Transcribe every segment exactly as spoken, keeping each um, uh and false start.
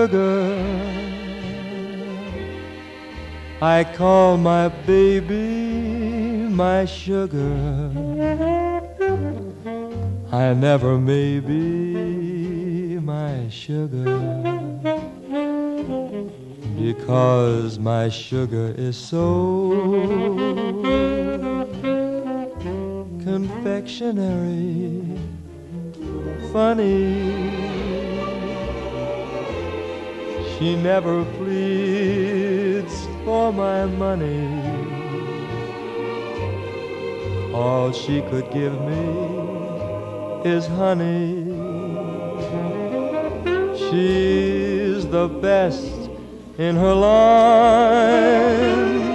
sugar. I call my baby my sugar. I never may be my sugar, because my sugar is so confectionery funny. She never pleads for my money. All she could give me is honey. She's the best in her line.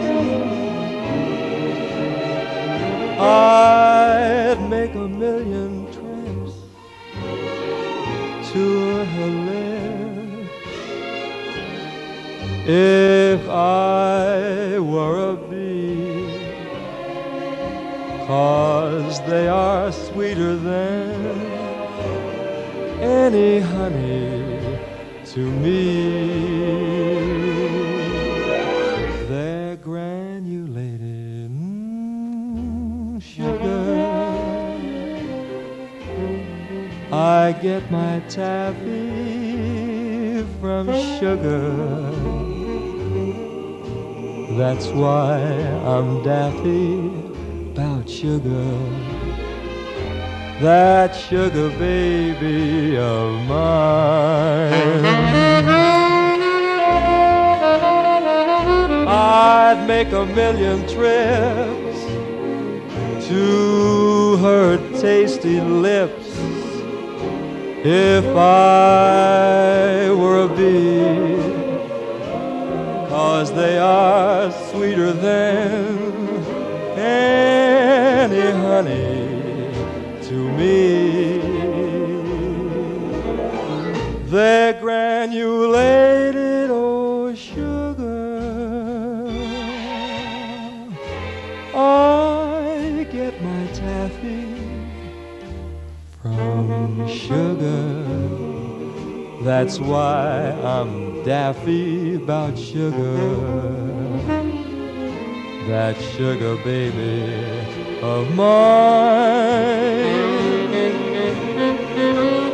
I'd make a million trips to her lips if I were a bee, 'cause they are sweeter than any honey to me. They're granulated mm, sugar. I get my taffy from sugar. That's why I'm daffy about sugar. That sugar baby of mine. I'd make a million trips to her tasty lips if I were a bee, 'cause they are sweeter than any honey to me. They're granulated, oh sugar. I get my taffy from sugar. That's why I'm daffy about sugar. That sugar baby of mine.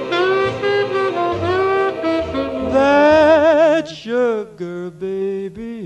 That sugar baby